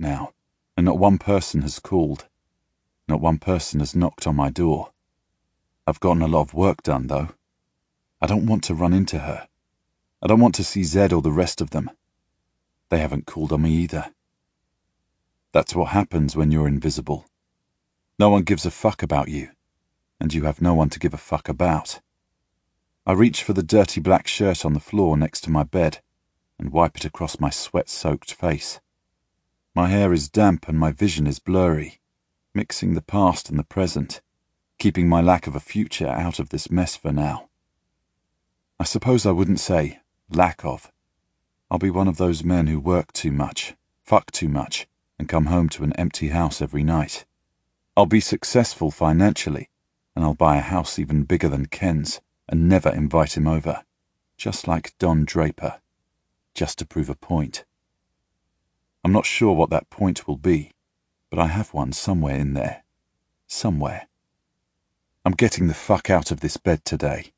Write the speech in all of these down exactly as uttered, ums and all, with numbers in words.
now, and not one person has called. Not one person has knocked on my door. I've gotten a lot of work done, though. I don't want to run into her. I don't want to see Zed or the rest of them. They haven't called on me either. That's what happens when you're invisible. No one gives a fuck about you, and you have no one to give a fuck about. I reach for the dirty black shirt on the floor next to my bed and wipe it across my sweat-soaked face. My hair is damp and my vision is blurry, mixing the past and the present, keeping my lack of a future out of this mess for now. I suppose I wouldn't say lack of. I'll be one of those men who work too much, fuck too much, and come home to an empty house every night. I'll be successful financially, and I'll buy a house even bigger than Ken's and never invite him over, just like Don Draper, just to prove a point. I'm not sure what that point will be, but I have one somewhere in there. Somewhere. I'm getting the fuck out of this bed today.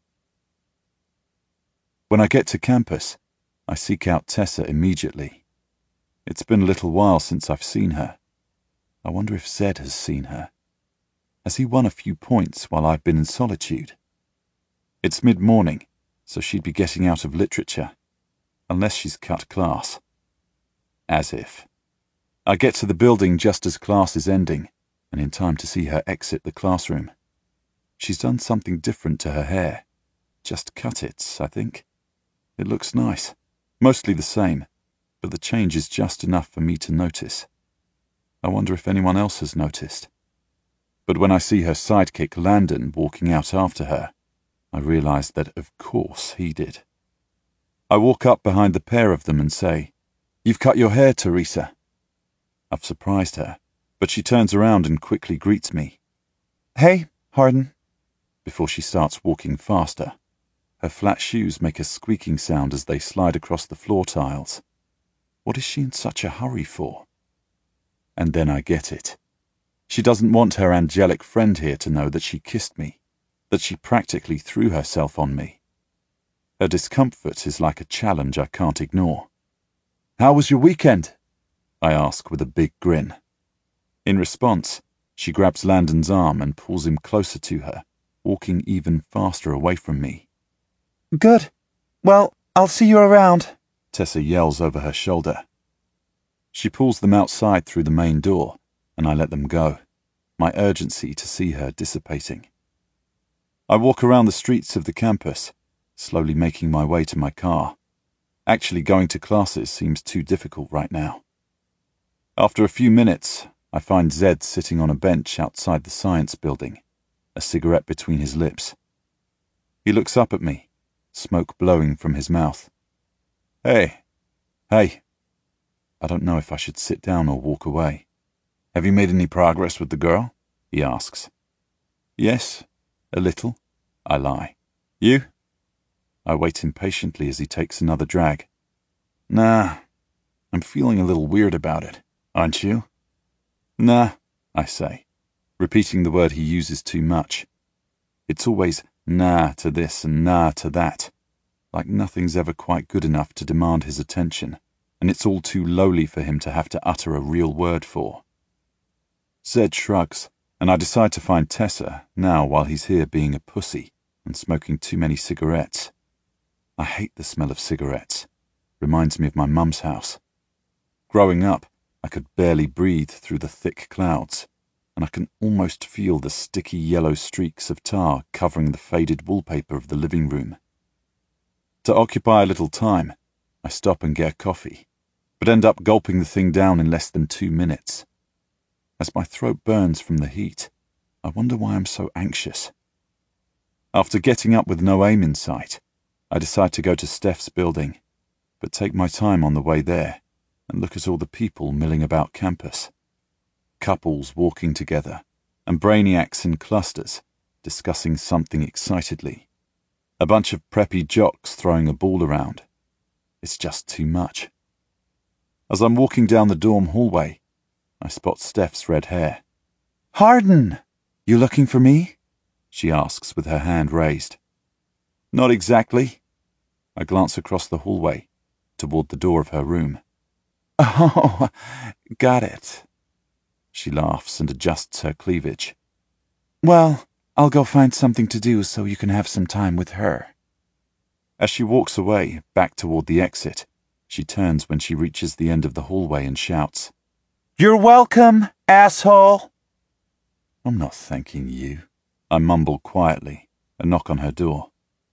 When I get to campus, I seek out Tessa immediately. It's been a little while since I've seen her. I wonder if Zed has seen her. Has he won a few points while I've been in solitude? It's mid-morning, so she'd be getting out of literature, unless she's cut class. As if. I get to the building just as class is ending, and in time to see her exit the classroom. She's done something different to her hair. Just cut it, I think. It looks nice. Mostly the same, but the change is just enough for me to notice. I wonder if anyone else has noticed. But when I see her sidekick Landon walking out after her, I realize that of course he did. I walk up behind the pair of them and say, "You've cut your hair, Teresa." I've surprised her, but she turns around and quickly greets me. "Hey, Hardin," before she starts walking faster. Her flat shoes make a squeaking sound as they slide across the floor tiles. What is she in such a hurry for? And then I get it. She doesn't want her angelic friend here to know that she kissed me, that she practically threw herself on me. Her discomfort is like a challenge I can't ignore. "How was your weekend?" I ask with a big grin. In response, she grabs Landon's arm and pulls him closer to her, walking even faster away from me. "Good. Well, I'll see you around," Tessa yells over her shoulder. She pulls them outside through the main door, and I let them go, my urgency to see her dissipating. I walk around the streets of the campus, slowly making my way to my car. Actually going to classes seems too difficult right now. After a few minutes, I find Zed sitting on a bench outside the science building, a cigarette between his lips. He looks up at me, smoke blowing from his mouth. "Hey. Hey." I don't know if I should sit down or walk away. "Have you made any progress with the girl?" he asks. "Yes, a little," I lie. "You?" I wait impatiently as he takes another drag. "Nah, I'm feeling a little weird about it. Aren't you?" "Nah," I say, repeating the word he uses too much. It's always nah to this and nah to that, like nothing's ever quite good enough to demand his attention, and it's all too lowly for him to have to utter a real word for. Zed shrugs, and I decide to find Tessa now while he's here being a pussy and smoking too many cigarettes. I hate the smell of cigarettes. Reminds me of my mum's house. Growing up, I could barely breathe through the thick clouds, and I can almost feel the sticky yellow streaks of tar covering the faded wallpaper of the living room. To occupy a little time, I stop and get a coffee, but end up gulping the thing down in less than two minutes. As my throat burns from the heat, I wonder why I'm so anxious. After getting up with no aim in sight, I decide to go to Steph's building, but take my time on the way there and look at all the people milling about campus. Couples walking together, and brainiacs in clusters, discussing something excitedly. A bunch of preppy jocks throwing a ball around. It's just too much. As I'm walking down the dorm hallway, I spot Steph's red hair. "Hardin, you looking for me?" she asks with her hand raised. "Not exactly." I glance across the hallway, toward the door of her room. "Oh, Got it. She laughs and adjusts her cleavage. Well, I'll go find something to do so you can have some time with her. As she walks away, back toward the exit, she turns when she reaches the end of the hallway and shouts, "You're welcome, asshole!" I'm not thanking you, I mumble quietly, and knock on her door.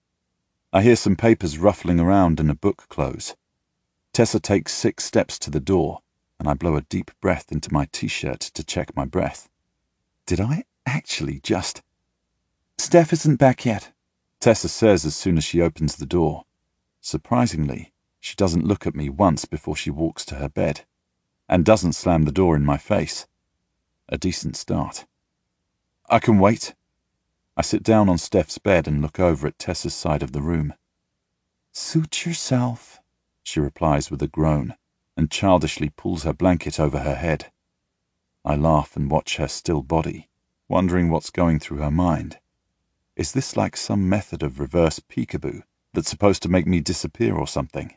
I hear some papers ruffling around and a book close. Tessa takes six steps to the door, and I blow a deep breath into my t-shirt to check my breath. Did I actually just... Steph isn't back yet, Tessa says as soon as she opens the door. Surprisingly, she doesn't look at me once before she walks to her bed, and doesn't slam the door in my face. A decent start. I can wait. I sit down on Steph's bed and look over at Tessa's side of the room. Suit yourself, she replies with a groan, and childishly pulls her blanket over her head. I laugh and watch her still body, wondering what's going through her mind. Is this like some method of reverse peekaboo that's supposed to make me disappear or something?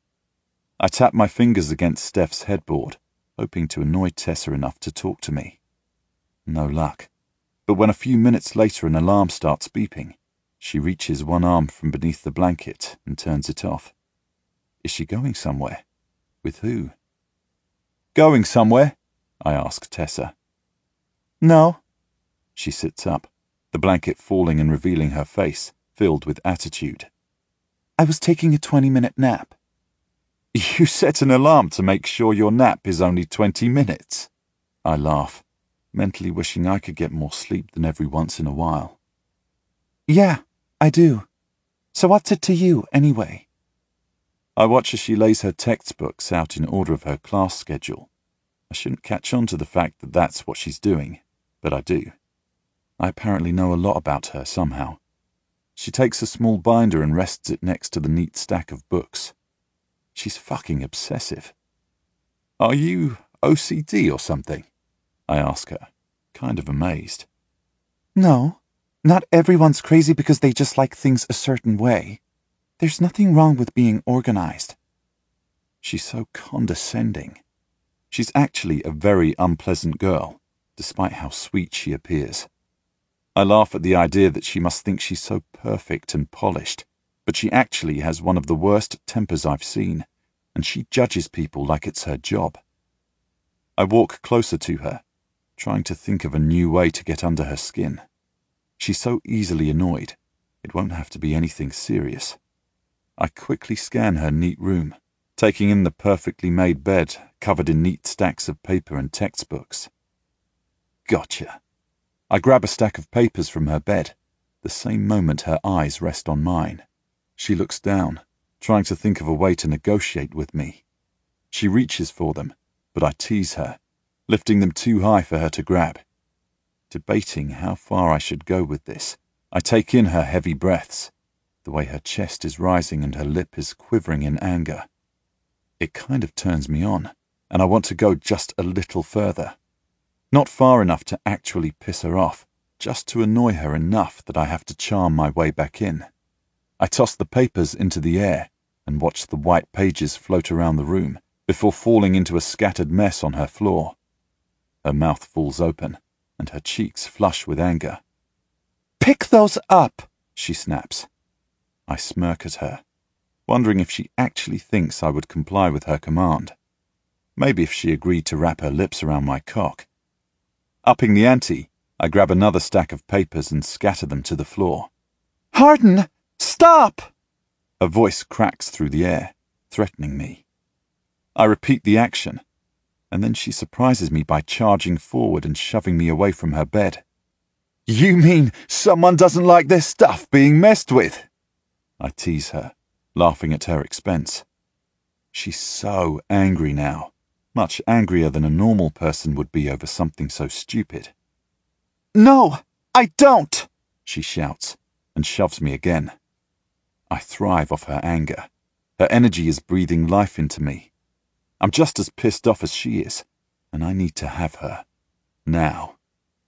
I tap my fingers against Steph's headboard, hoping to annoy Tessa enough to talk to me. No luck. But when a few minutes later an alarm starts beeping, she reaches one arm from beneath the blanket and turns it off. Is she going somewhere? With who? Going somewhere? I ask Tessa. No. She sits up, the blanket falling and revealing her face, filled with attitude. I was taking a twenty-minute nap. You set an alarm to make sure your nap is only twenty minutes. I laugh, mentally wishing I could get more sleep than every once in a while. Yeah, I do. So what's it to you, anyway? I watch as she lays her textbooks out in order of her class schedule. I shouldn't catch on to the fact that that's what she's doing, but I do. I apparently know a lot about her somehow. She takes a small binder and rests it next to the neat stack of books. She's fucking obsessive. Are you O C D or something? I ask her, kind of amazed. No, not everyone's crazy because they just like things a certain way. There's nothing wrong with being organized. She's so condescending. She's actually a very unpleasant girl, despite how sweet she appears. I laugh at the idea that she must think she's so perfect and polished, but she actually has one of the worst tempers I've seen, and she judges people like it's her job. I walk closer to her, trying to think of a new way to get under her skin. She's so easily annoyed, it won't have to be anything serious. I quickly scan her neat room, taking in the perfectly made bed covered in neat stacks of paper and textbooks. Gotcha. I grab a stack of papers from her bed, the same moment her eyes rest on mine. She looks down, trying to think of a way to negotiate with me. She reaches for them, but I tease her, lifting them too high for her to grab. Debating how far I should go with this, I take in her heavy breaths, the way her chest is rising and her lip is quivering in anger. It kind of turns me on, and I want to go just a little further. Not far enough to actually piss her off, just to annoy her enough that I have to charm my way back in. I toss the papers into the air and watch the white pages float around the room before falling into a scattered mess on her floor. Her mouth falls open, and her cheeks flush with anger. "Pick those up!" she snaps. I smirk at her, wondering if she actually thinks I would comply with her command. Maybe if she agreed to wrap her lips around my cock. Upping the ante, I grab another stack of papers and scatter them to the floor. "Harden, stop!" Her voice cracks through the air, threatening me. I repeat the action, and then she surprises me by charging forward and shoving me away from her bed. "You mean someone doesn't like their stuff being messed with?" I tease her, laughing at her expense. She's so angry now, much angrier than a normal person would be over something so stupid. "No, I don't!" she shouts, and shoves me again. I thrive off her anger. Her energy is breathing life into me. I'm just as pissed off as she is, and I need to have her. Now.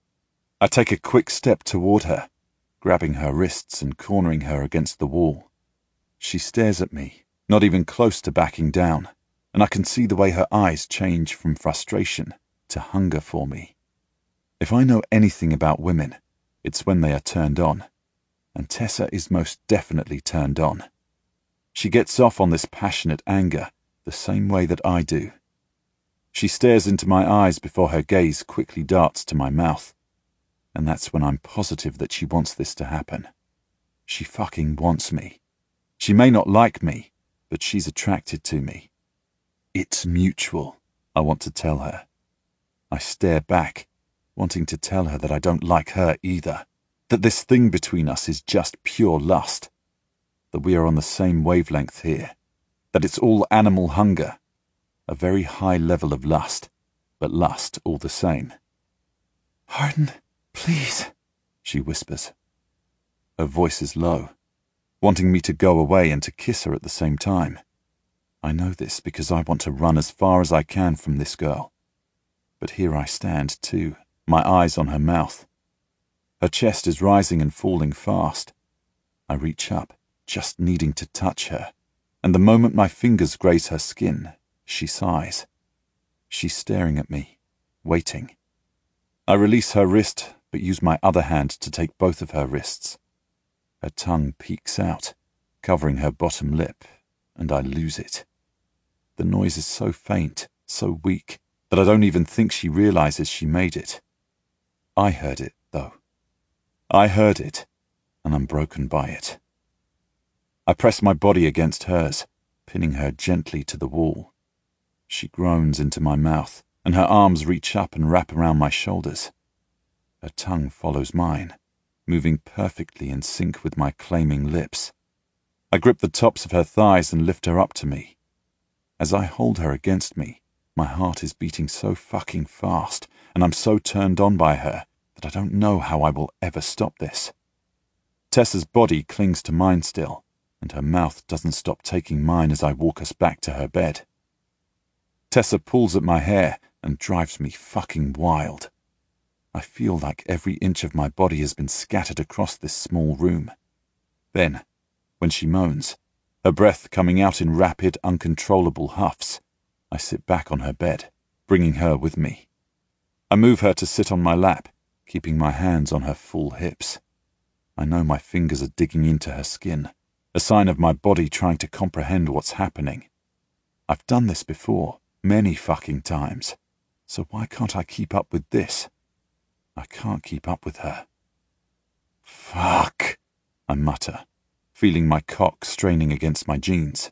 I take a quick step toward her, grabbing her wrists and cornering her against the wall. She stares at me, not even close to backing down, and I can see the way her eyes change from frustration to hunger for me. If I know anything about women, it's when they are turned on, and Tessa is most definitely turned on. She gets off on this passionate anger the same way that I do. She stares into my eyes before her gaze quickly darts to my mouth, and that's when I'm positive that she wants this to happen. She fucking wants me. She may not like me, but she's attracted to me. It's mutual, I want to tell her. I stare back, wanting to tell her that I don't like her either, that this thing between us is just pure lust, that we are on the same wavelength here, that it's all animal hunger, a very high level of lust, but lust all the same. "Hardin, please," she whispers. Her voice is low, wanting me to go away and to kiss her at the same time. I know this because I want to run as far as I can from this girl. But here I stand, too, my eyes on her mouth. Her chest is rising and falling fast. I reach up, just needing to touch her, and the moment my fingers graze her skin, she sighs. She's staring at me, waiting. I release her wrist, but use my other hand to take both of her wrists. Her tongue peeks out, covering her bottom lip, and I lose it. The noise is so faint, so weak, that I don't even think she realizes she made it. I heard it, though. I heard it, and I'm broken by it. I press my body against hers, pinning her gently to the wall. She groans into my mouth, and her arms reach up and wrap around my shoulders. Her tongue follows mine, moving perfectly in sync with my claiming lips. I grip the tops of her thighs and lift her up to me. As I hold her against me, my heart is beating so fucking fast, and I'm so turned on by her that I don't know how I will ever stop this. Tessa's body clings to mine still, and her mouth doesn't stop taking mine as I walk us back to her bed. Tessa pulls at my hair and drives me fucking wild. I feel like every inch of my body has been scattered across this small room. Then, when she moans, her breath coming out in rapid, uncontrollable huffs, I sit back on her bed, bringing her with me. I move her to sit on my lap, keeping my hands on her full hips. I know my fingers are digging into her skin, a sign of my body trying to comprehend what's happening. I've done this before, many fucking times, so why can't I keep up with this? I can't keep up with her. Fuck, I mutter, feeling my cock straining against my jeans.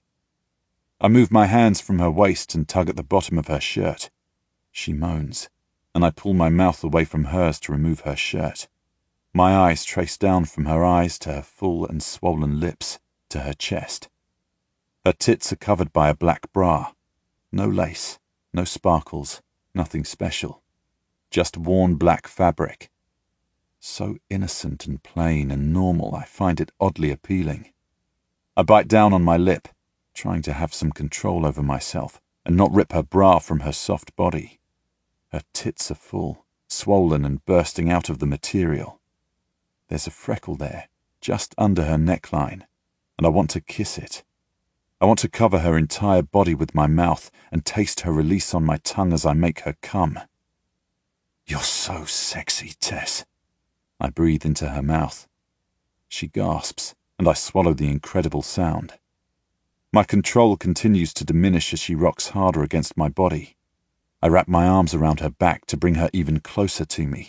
I move my hands from her waist and tug at the bottom of her shirt. She moans, and I pull my mouth away from hers to remove her shirt. My eyes trace down from her eyes to her full and swollen lips, to her chest. Her tits are covered by a black bra. No lace, no sparkles, nothing special. Just worn black fabric. So innocent and plain and normal, I find it oddly appealing. I bite down on my lip, trying to have some control over myself and not rip her bra from her soft body. Her tits are full, swollen and bursting out of the material. There's a freckle there, just under her neckline, and I want to kiss it. I want to cover her entire body with my mouth and taste her release on my tongue as I make her come. "You're so sexy, Tess," I breathe into her mouth. She gasps, and I swallow the incredible sound. My control continues to diminish as she rocks harder against my body. I wrap my arms around her back to bring her even closer to me.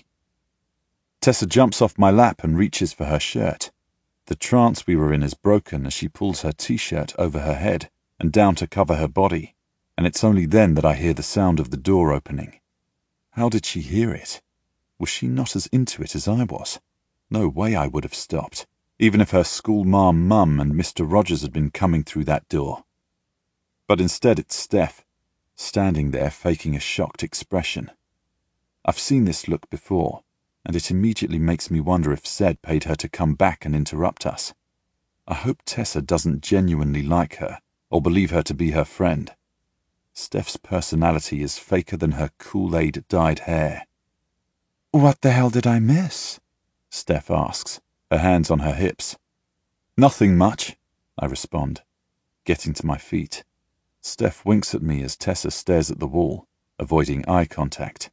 Tessa jumps off my lap and reaches for her shirt. The trance we were in is broken as she pulls her t-shirt over her head and down to cover her body, and it's only then that I hear the sound of the door opening. How did she hear it? Was she not as into it as I was? No way I would have stopped, even if her school-marm mum and Mister Rogers had been coming through that door. But instead it's Steph, standing there faking a shocked expression. I've seen this look before, and it immediately makes me wonder if Zed paid her to come back and interrupt us. I hope Tessa doesn't genuinely like her, or believe her to be her friend. Steph's personality is faker than her Kool-Aid dyed hair. "What the hell did I miss?" Steph asks, her hands on her hips. "Nothing much," I respond, getting to my feet. Steph winks at me as Tessa stares at the wall, avoiding eye contact.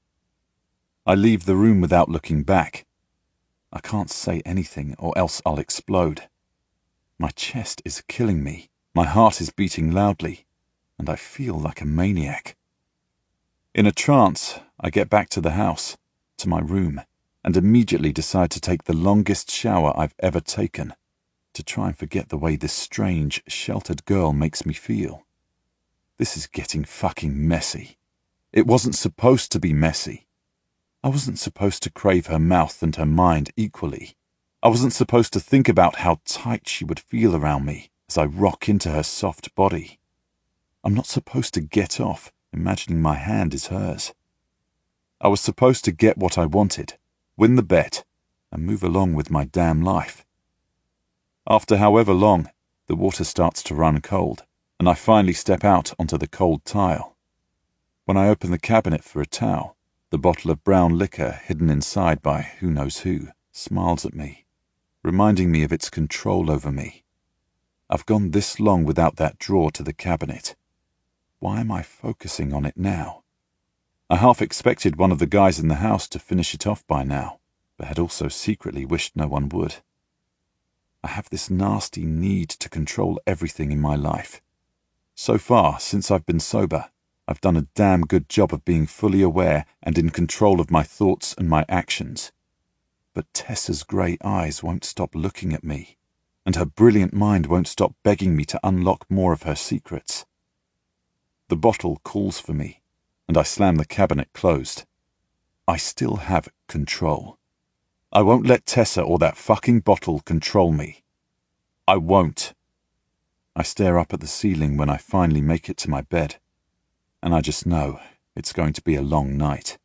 I leave the room without looking back. I can't say anything or else I'll explode. My chest is killing me, my heart is beating loudly, and I feel like a maniac. In a trance, I get back to the house, to my room, and immediately decide to take the longest shower I've ever taken, to try and forget the way this strange, sheltered girl makes me feel. This is getting fucking messy. It wasn't supposed to be messy. I wasn't supposed to crave her mouth and her mind equally. I wasn't supposed to think about how tight she would feel around me as I rock into her soft body. I'm not supposed to get off imagining my hand is hers. I was supposed to get what I wanted, win the bet, and move along with my damn life. After however long, the water starts to run cold, and I finally step out onto the cold tile. When I open the cabinet for a towel, the bottle of brown liquor hidden inside by who knows who smiles at me, reminding me of its control over me. I've gone this long without that drawer to the cabinet. Why am I focusing on it now? I half expected one of the guys in the house to finish it off by now, but had also secretly wished no one would. I have this nasty need to control everything in my life. So far, since I've been sober, I've done a damn good job of being fully aware and in control of my thoughts and my actions. But Tessa's grey eyes won't stop looking at me, and her brilliant mind won't stop begging me to unlock more of her secrets. The bottle calls for me, and I slam the cabinet closed. I still have control. I won't let Tessa or that fucking bottle control me. I won't. I stare up at the ceiling when I finally make it to my bed, and I just know it's going to be a long night.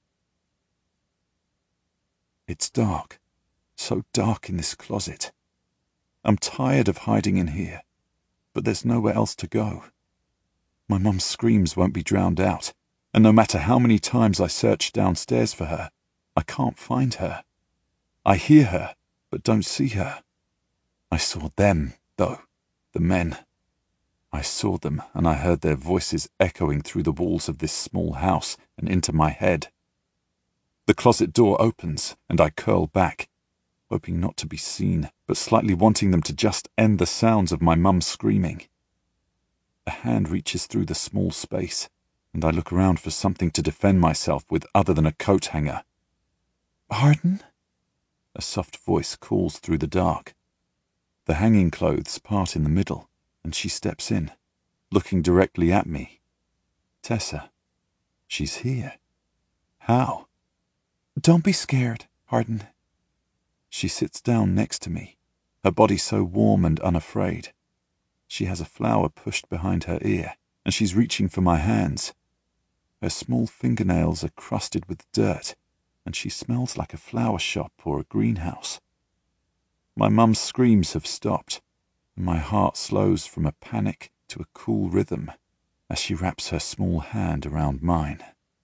It's dark, so dark in this closet. I'm tired of hiding in here, but there's nowhere else to go. My mum's screams won't be drowned out, and no matter how many times I search downstairs for her, I can't find her. I hear her, but don't see her. I saw them, though, the men. I saw them, and I heard their voices echoing through the walls of this small house and into my head. The closet door opens, and I curl back, hoping not to be seen, but slightly wanting them to just end the sounds of my mum screaming. A hand reaches through the small space, and I look around for something to defend myself with other than a coat hanger. "Pardon?" A soft voice calls through the dark. The hanging clothes part in the middle, and she steps in, looking directly at me. Tessa. She's here. How? "Don't be scared, Pardon." She sits down next to me, her body so warm and unafraid. She has a flower pushed behind her ear, and she's reaching for my hands. Her small fingernails are crusted with dirt, and she smells like a flower shop or a greenhouse. My mum's screams have stopped, and my heart slows from a panic to a cool rhythm as she wraps her small hand around mine.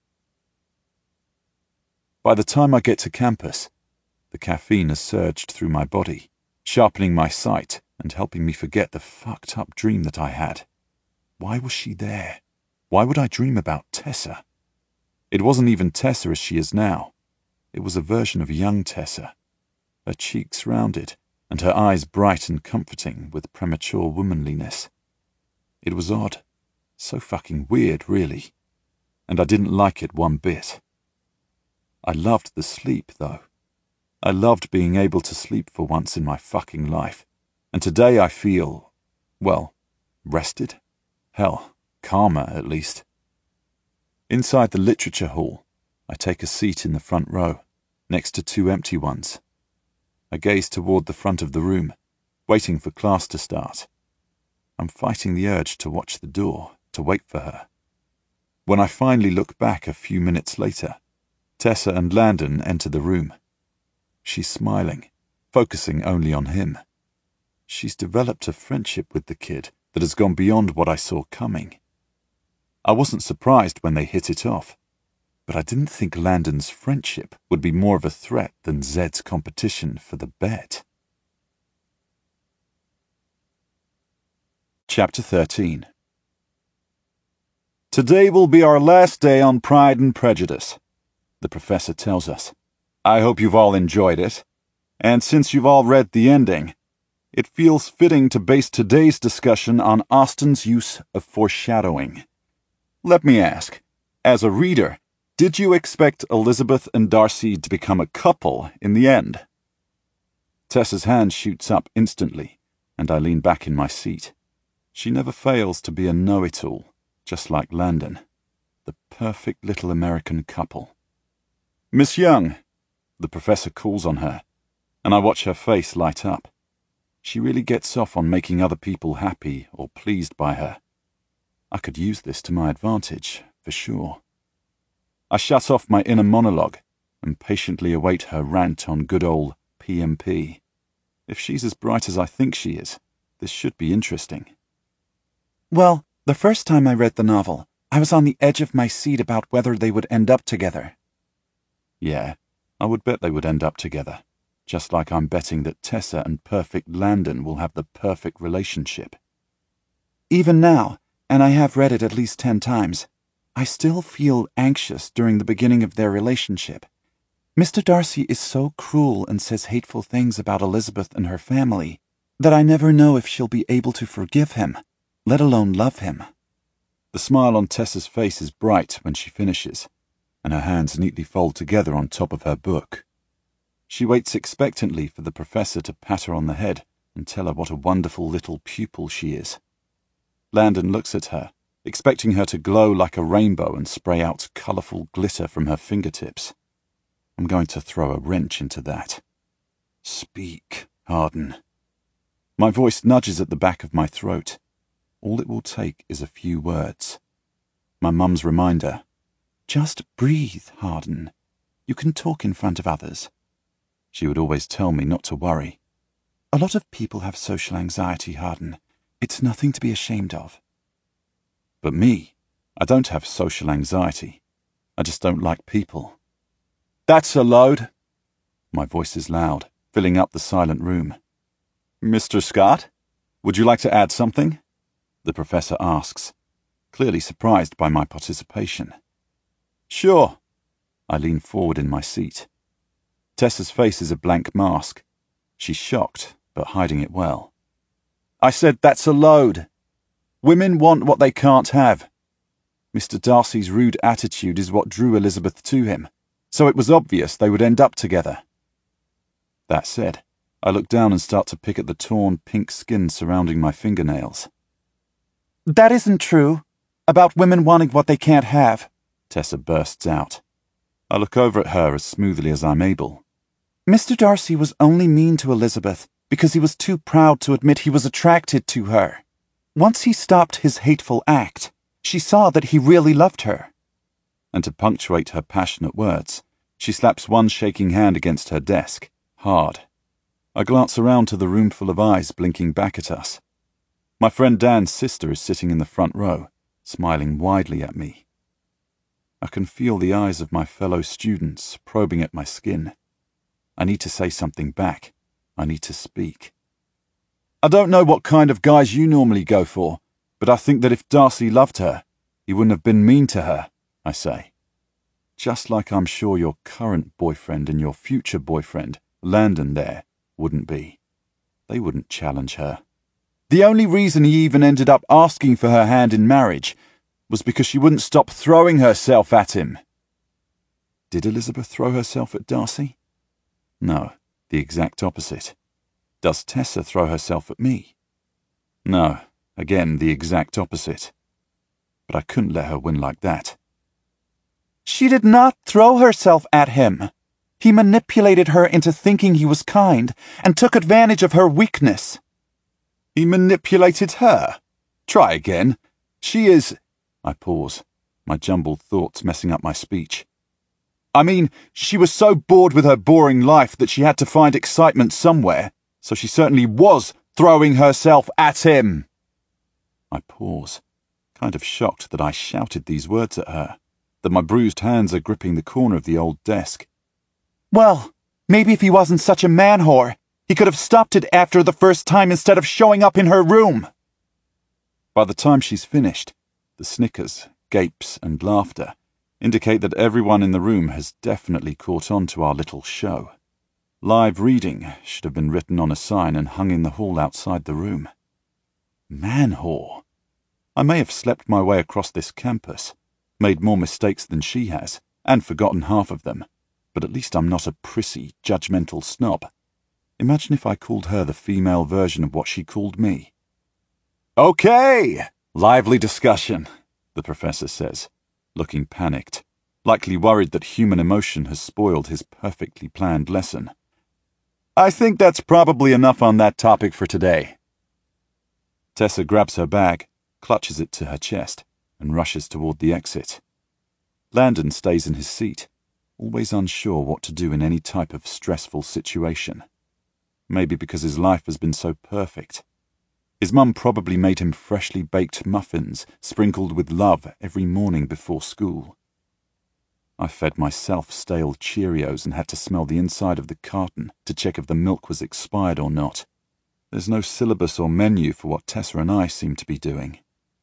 By the time I get to campus, the caffeine has surged through my body, sharpening my sight and helping me forget the fucked-up dream that I had. Why was she there? Why would I dream about Tessa? It wasn't even Tessa as she is now. It was a version of young Tessa, her cheeks rounded and her eyes bright and comforting with premature womanliness. It was odd, so fucking weird, really, and I didn't like it one bit. I loved the sleep, though. I loved being able to sleep for once in my fucking life, and today I feel, well, rested? Hell, calmer at least. Inside the literature hall, I take a seat in the front row, next to two empty ones. I gaze toward the front of the room, waiting for class to start. I'm fighting the urge to watch the door, to wait for her. When I finally look back a few minutes later, Tessa and Landon enter the room. She's smiling, focusing only on him. She's developed a friendship with the kid that has gone beyond what I saw coming. I wasn't surprised when they hit it off, but I didn't think Landon's friendship would be more of a threat than Zed's competition for the bet. Chapter thirteen. Today will be our last day on Pride and Prejudice, the professor tells us. I hope you've all enjoyed it. And since you've all read the ending, it feels fitting to base today's discussion on Austen's use of foreshadowing. Let me ask, as a reader, did you expect Elizabeth and Darcy to become a couple in the end? Tessa's hand shoots up instantly, and I lean back in my seat. She never fails to be a know-it-all, just like Landon. The perfect little American couple. Miss Young, the professor calls on her, and I watch her face light up. She really gets off on making other people happy or pleased by her. I could use this to my advantage, for sure. I shut off my inner monologue and patiently await her rant on good old P M P. If she's as bright as I think she is, this should be interesting. Well, the first time I read the novel, I was on the edge of my seat about whether they would end up together. Yeah, I would bet they would end up together, just like I'm betting that Tessa and perfect Landon will have the perfect relationship. Even now, and I have read it at least ten times, I still feel anxious during the beginning of their relationship. Mister Darcy is so cruel and says hateful things about Elizabeth and her family that I never know if she'll be able to forgive him, let alone love him. The smile on Tessa's face is bright when she finishes, and her hands neatly fold together on top of her book. She waits expectantly for the professor to pat her on the head and tell her what a wonderful little pupil she is. Landon looks at her, expecting her to glow like a rainbow and spray out colourful glitter from her fingertips. I'm going to throw a wrench into that. Speak, Harden. My voice nudges at the back of my throat. All it will take is a few words. My mum's reminder. Just breathe, Harden. You can talk in front of others. She would always tell me not to worry. A lot of people have social anxiety, Harden. It's nothing to be ashamed of. But me, I don't have social anxiety. I just don't like people. That's a load. My voice is loud, filling up the silent room. Mister Scott, would you like to add something? The professor asks, clearly surprised by my participation. Sure. I lean forward in my seat. Tessa's face is a blank mask. She's shocked, but hiding it well. I said that's a load. Women want what they can't have. Mister Darcy's rude attitude is what drew Elizabeth to him, so it was obvious they would end up together. That said, I look down and start to pick at the torn pink skin surrounding my fingernails. That isn't true. About women wanting what they can't have, Tessa bursts out. I look over at her as smoothly as I'm able. Mister Darcy was only mean to Elizabeth because he was too proud to admit he was attracted to her. Once he stopped his hateful act, she saw that he really loved her. And to punctuate her passionate words, she slaps one shaking hand against her desk, hard. I glance around to the room full of eyes blinking back at us. My friend Dan's sister is sitting in the front row, smiling widely at me. I can feel the eyes of my fellow students probing at my skin. I need to say something back. I need to speak. I don't know what kind of guys you normally go for, but I think that if Darcy loved her, he wouldn't have been mean to her, I say. Just like I'm sure your current boyfriend and your future boyfriend, Landon there, wouldn't be. They wouldn't challenge her. The only reason he even ended up asking for her hand in marriage was because she wouldn't stop throwing herself at him. Did Elizabeth throw herself at Darcy? No, the exact opposite. Does Tessa throw herself at me? No, again, the exact opposite. But I couldn't let her win like that. She did not throw herself at him. He manipulated her into thinking he was kind and took advantage of her weakness. He manipulated her? Try again. She is... I pause, my jumbled thoughts messing up my speech. I mean, she was so bored with her boring life that she had to find excitement somewhere, so she certainly was throwing herself at him. I pause, kind of shocked that I shouted these words at her, that my bruised hands are gripping the corner of the old desk. Well, maybe if he wasn't such a man-whore, he could have stopped it after the first time instead of showing up in her room. By the time she's finished, the snickers gapes, and laughter indicate that everyone in the room has definitely caught on to our little show. Live reading should have been written on a sign and hung in the hall outside the room. Man whore. I may have slept my way across this campus, made more mistakes than she has, and forgotten half of them, but at least I'm not a prissy, judgmental snob. Imagine if I called her the female version of what she called me. "Okay, lively discussion," the professor says, looking panicked, likely worried that human emotion has spoiled his perfectly planned lesson. "I think that's probably enough on that topic for today." Tessa grabs her bag, clutches it to her chest, and rushes toward the exit. Landon stays in his seat, always unsure what to do in any type of stressful situation. Maybe because his life has been so perfect. His mum probably made him freshly baked muffins, sprinkled with love every morning before school. I fed myself stale Cheerios and had to smell the inside of the carton to check if the milk was expired or not. There's no syllabus or menu for what Tessa and I seem to be doing.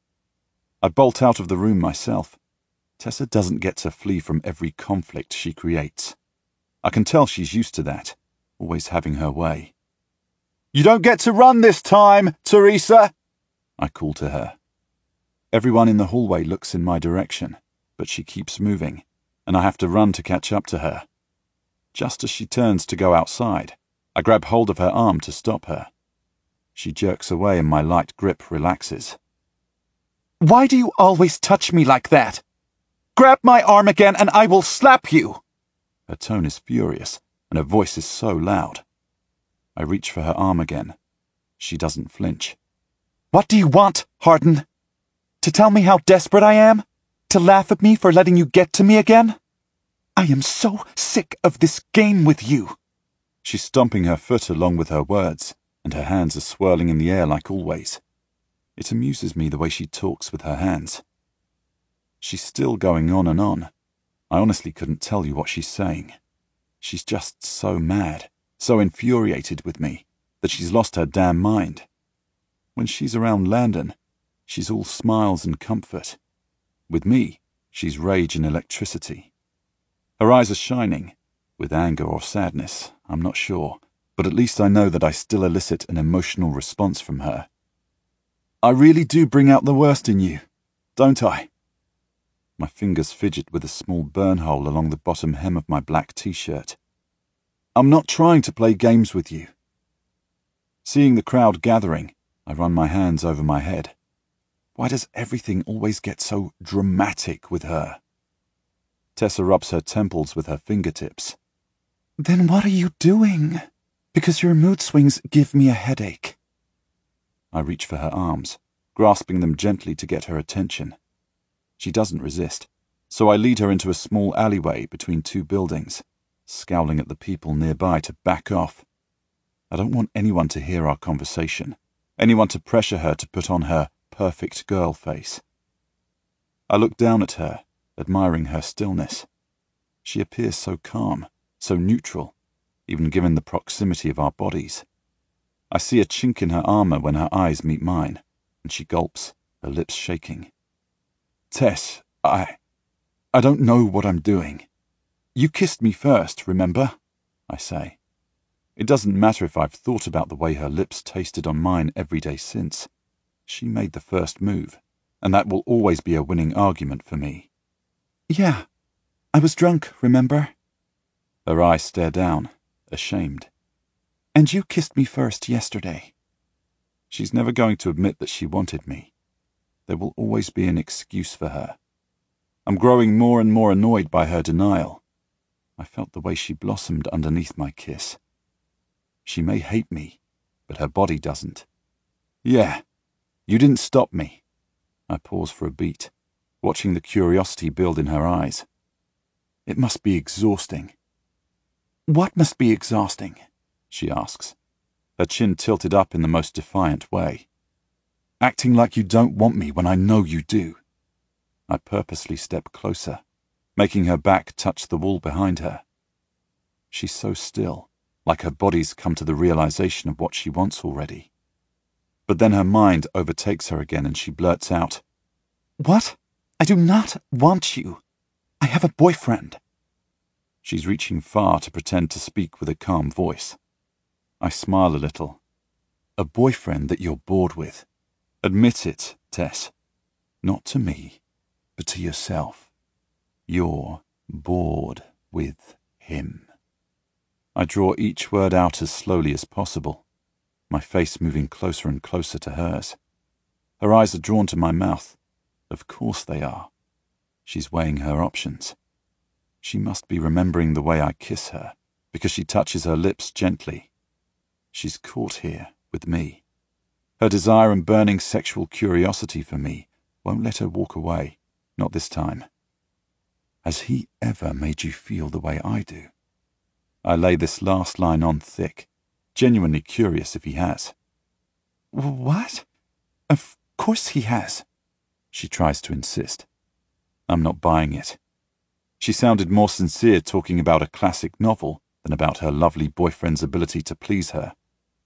I bolt out of the room myself. Tessa doesn't get to flee from every conflict she creates. I can tell she's used to that, always having her way. "You don't get to run this time, Teresa!" I call to her. Everyone in the hallway looks in my direction, but she keeps moving, and I have to run to catch up to her. Just as she turns to go outside, I grab hold of her arm to stop her. She jerks away and my light grip relaxes. "Why do you always touch me like that? Grab my arm again and I will slap you!" Her tone is furious, and her voice is so loud. I reach for her arm again. She doesn't flinch. "What do you want, Hardin? To tell me how desperate I am? To laugh at me for letting you get to me again? I am so sick of this game with you." She's stomping her foot along with her words, and her hands are swirling in the air like always. It amuses me the way she talks with her hands. She's still going on and on. I honestly couldn't tell you what she's saying. She's just so mad, so infuriated with me, that she's lost her damn mind. When she's around Landon, she's all smiles and comfort. With me, she's rage and electricity. Her eyes are shining, with anger or sadness, I'm not sure, but at least I know that I still elicit an emotional response from her. I really do bring out the worst in you, don't I? My fingers fidget with a small burn hole along the bottom hem of my black t-shirt. I'm not trying to play games with you. Seeing the crowd gathering, I run my hands over my head. Why does everything always get so dramatic with her? Tessa rubs her temples with her fingertips. Then what are you doing? Because your mood swings give me a headache. I reach for her arms, grasping them gently to get her attention. She doesn't resist, so I lead her into a small alleyway between two buildings, scowling at the people nearby to back off. I don't want anyone to hear our conversation, anyone to pressure her to put on her perfect girl face. I look down at her, admiring her stillness. She appears so calm, so neutral, even given the proximity of our bodies. I see a chink in her armor when her eyes meet mine, and she gulps, her lips shaking. Tess, I... I don't know what I'm doing. You kissed me first, remember? I say. It doesn't matter if I've thought about the way her lips tasted on mine every day since. She made the first move, and that will always be a winning argument for me. Yeah, I was drunk, remember? Her eyes stare down, ashamed. And you kissed me first yesterday. She's never going to admit that she wanted me. There will always be an excuse for her. I'm growing more and more annoyed by her denial. I felt the way she blossomed underneath my kiss. She may hate me, but her body doesn't. Yeah, you didn't stop me. I pause for a beat, watching the curiosity build in her eyes. It must be exhausting. What must be exhausting? She asks, her chin tilted up in the most defiant way. Acting like you don't want me when I know you do. I purposely step closer, making her back touch the wall behind her. She's so still, like her body's come to the realization of what she wants already. But then her mind overtakes her again and she blurts out, What? I do not want you. I have a boyfriend. She's reaching far to pretend to speak with a calm voice. I smile a little. A boyfriend that you're bored with. Admit it, Tess. Not to me, but to yourself. You're bored with him. I draw each word out as slowly as possible, my face moving closer and closer to hers. Her eyes are drawn to my mouth. Of course they are. She's weighing her options. She must be remembering the way I kiss her, because she touches her lips gently. She's caught here with me. Her desire and burning sexual curiosity for me won't let her walk away, not this time. Has he ever made you feel the way I do? I lay this last line on thick, genuinely curious if he has. What? Of course he has. She tries to insist. I'm not buying it. She sounded more sincere talking about a classic novel than about her lovely boyfriend's ability to please her.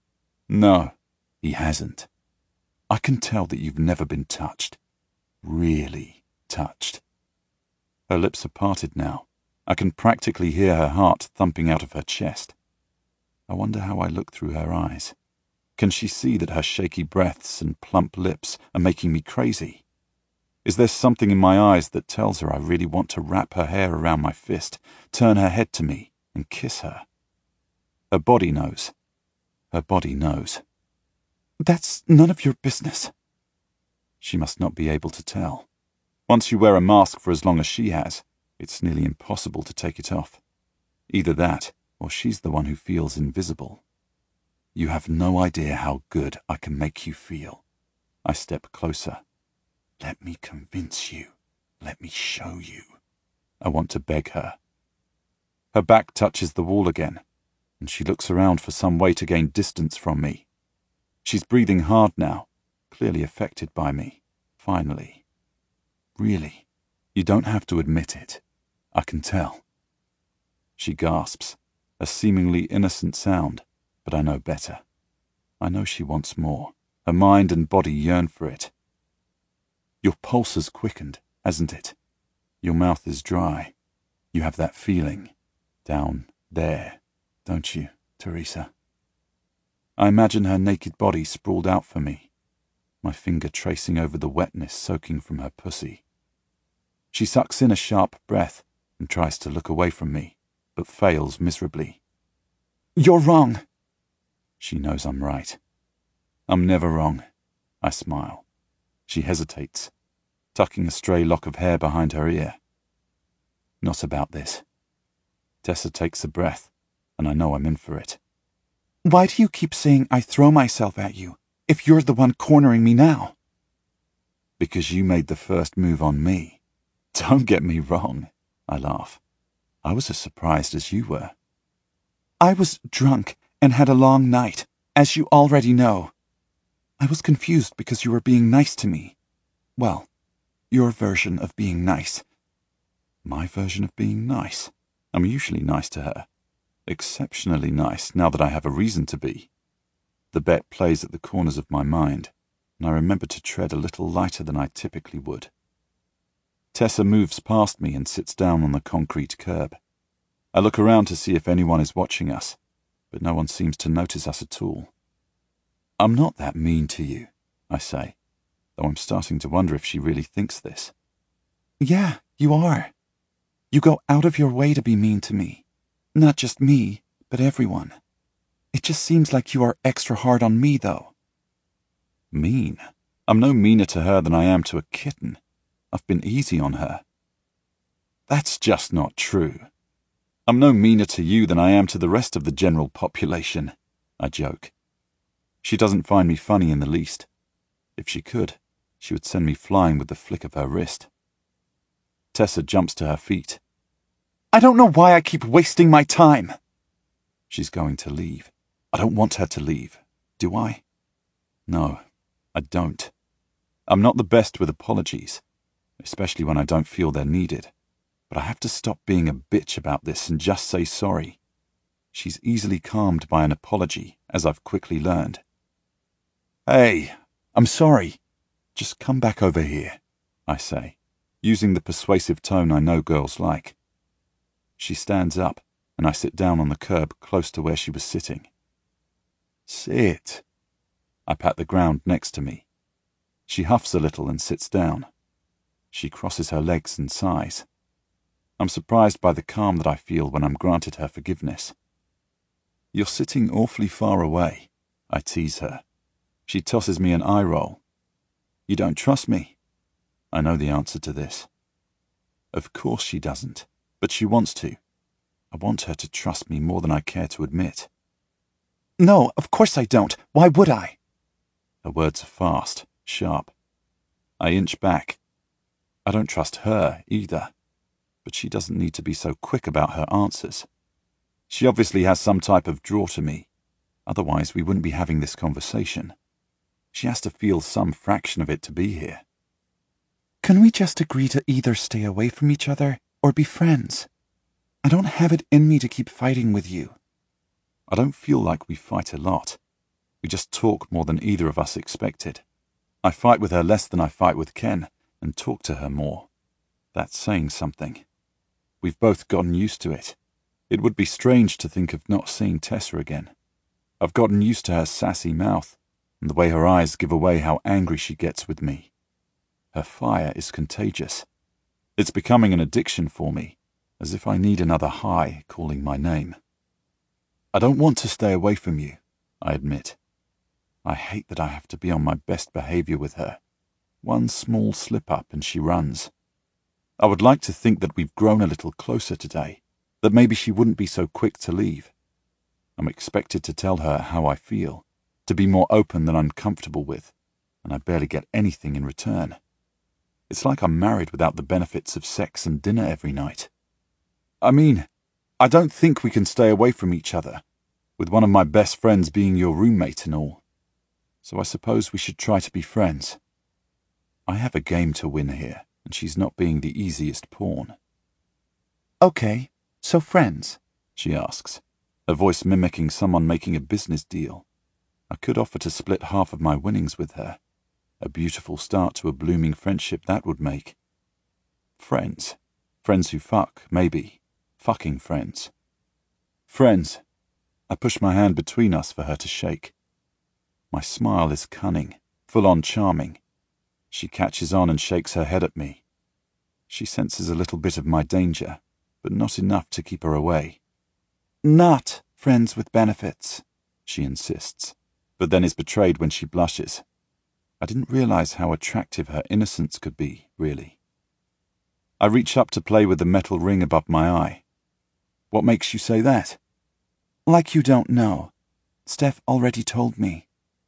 No, he hasn't. I can tell that you've never been touched. Really touched. Her lips are parted now. I can practically hear her heart thumping out of her chest. I wonder how I look through her eyes. Can she see that her shaky breaths and plump lips are making me crazy? Is there something in my eyes that tells her I really want to wrap her hair around my fist, turn her head to me, and kiss her? Her body knows. Her body knows. That's none of your business. She must not be able to tell. Once you wear a mask for as long as she has, it's nearly impossible to take it off. Either that, or she's the one who feels invisible. You have no idea how good I can make you feel. I step closer. Let me convince you. Let me show you. I want to beg her. Her back touches the wall again, and she looks around for some way to gain distance from me. She's breathing hard now, clearly affected by me. Finally. Really, you don't have to admit it. I can tell. She gasps, a seemingly innocent sound, but I know better. I know she wants more. Her mind and body yearn for it. Your pulse has quickened, hasn't it? Your mouth is dry. You have that feeling down there, don't you, Teresa? I imagine her naked body sprawled out for me, my finger tracing over the wetness soaking from her pussy. She sucks in a sharp breath and tries to look away from me, but fails miserably. You're wrong. She knows I'm right. I'm never wrong. I smile. She hesitates, tucking a stray lock of hair behind her ear. Not about this. Tessa takes a breath, and I know I'm in for it. Why do you keep saying I throw myself at you, if you're the one cornering me now? Because you made the first move on me. Don't get me wrong, I laugh. I was as surprised as you were. I was drunk and had a long night, as you already know. I was confused because you were being nice to me. Well, your version of being nice. My version of being nice? I'm usually nice to her. Exceptionally nice now that I have a reason to be. The bet plays at the corners of my mind, and I remember to tread a little lighter than I typically would. Tessa moves past me and sits down on the concrete curb. I look around to see if anyone is watching us, but no one seems to notice us at all. I'm not that mean to you, I say, though I'm starting to wonder if she really thinks this. Yeah, you are. You go out of your way to be mean to me. Not just me, but everyone. It just seems like you are extra hard on me, though. Mean? I'm no meaner to her than I am to a kitten. I've been easy on her. That's just not true. I'm no meaner to you than I am to the rest of the general population, I joke. She doesn't find me funny in the least. If she could, she would send me flying with the flick of her wrist. Tessa jumps to her feet. I don't know why I keep wasting my time. She's going to leave. I don't want her to leave, do I? No, I don't. I'm not the best with apologies, especially when I don't feel they're needed. But I have to stop being a bitch about this and just say sorry. She's easily calmed by an apology, as I've quickly learned. Hey, I'm sorry. Just come back over here, I say. using the persuasive tone I know girls like. She stands up, and I sit down on the curb close to where she was sitting. Sit. I pat the ground next to me. She huffs a little and sits down. She crosses her legs and sighs. I'm surprised by the calm that I feel when I'm granted her forgiveness. You're sitting awfully far away, I tease her. She tosses me an eye roll. You don't trust me? I know the answer to this. Of course she doesn't, but she wants to. I want her to trust me more than I care to admit. No, of course I don't. Why would I? Her words are fast, sharp. I inch back. I don't trust her either, but she doesn't need to be so quick about her answers. She obviously has some type of draw to me, otherwise we wouldn't be having this conversation. She has to feel some fraction of it to be here. Can we just agree to either stay away from each other or be friends? I don't have it in me to keep fighting with you. I don't feel like we fight a lot. We just talk more than either of us expected. I fight with her less than I fight with Ken, and talk to her more. That's saying something. We've both gotten used to it. It would be strange to think of not seeing Tessa again. I've gotten used to her sassy mouth, and the way her eyes give away how angry she gets with me. Her fire is contagious. It's becoming an addiction for me, as if I need another high calling my name. I don't want to stay away from you, I admit. I hate that I have to be on my best behavior with her. One small slip-up and she runs. I would like to think that we've grown a little closer today, that maybe she wouldn't be so quick to leave. I'm expected to tell her how I feel, to be more open than I'm comfortable with, and I barely get anything in return. It's like I'm married without the benefits of sex and dinner every night. I mean, I don't think we can stay away from each other, with one of my best friends being your roommate and all. So I suppose we should try to be friends. I have a game to win here, and she's not being the easiest pawn. Okay, so friends, she asks, her voice mimicking someone making a business deal. I could offer to split half of my winnings with her. A beautiful start to a blooming friendship that would make. Friends. Friends who fuck, maybe. Fucking friends. Friends. I push my hand between us for her to shake. My smile is cunning, full-on charming. She catches on and shakes her head at me. She senses a little bit of my danger, but not enough to keep her away. Not friends with benefits, she insists, but then is betrayed when she blushes. I didn't realize how attractive her innocence could be, really. I reach up to play with the metal ring above my eye. What makes you say that? Like you don't know. Steph already told me.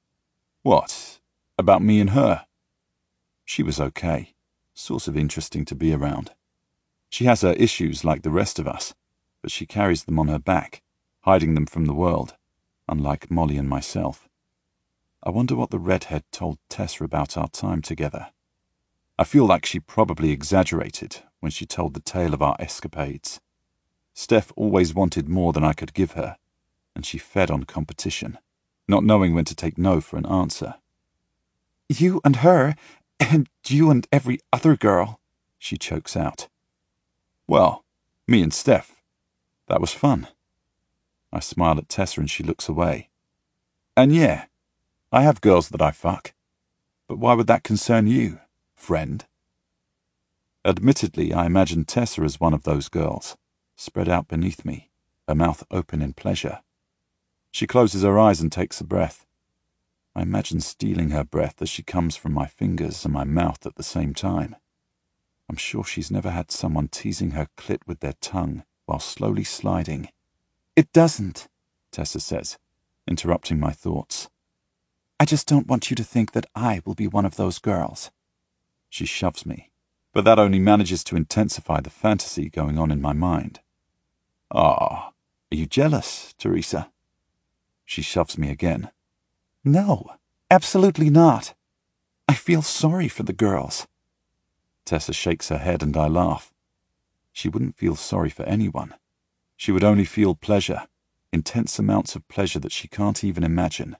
What? About me and her? She was okay. Sort of interesting to be around. She has her issues like the rest of us, but she carries them on her back, hiding them from the world, unlike Molly and myself. I wonder what the redhead told Tessa about our time together. I feel like she probably exaggerated when she told the tale of our escapades. Steph always wanted more than I could give her, and she fed on competition, not knowing when to take no for an answer. You and her, and you and every other girl, she chokes out. Well, me and Steph. That was fun. I smile at Tessa and she looks away. And yeah, I have girls that I fuck. But why would that concern you, friend? Admittedly, I imagine Tessa as one of those girls, spread out beneath me, her mouth open in pleasure. She closes her eyes and takes a breath. I imagine stealing her breath as she comes from my fingers and my mouth at the same time. I'm sure she's never had someone teasing her clit with their tongue while slowly sliding. It doesn't, Tessa says, interrupting my thoughts. I just don't want you to think that I will be one of those girls. She shoves me, but that only manages to intensify the fantasy going on in my mind. Ah, are you jealous, Teresa? She shoves me again. No, absolutely not. I feel sorry for the girls. Tessa shakes her head and I laugh. She wouldn't feel sorry for anyone. She would only feel pleasure, intense amounts of pleasure that she can't even imagine.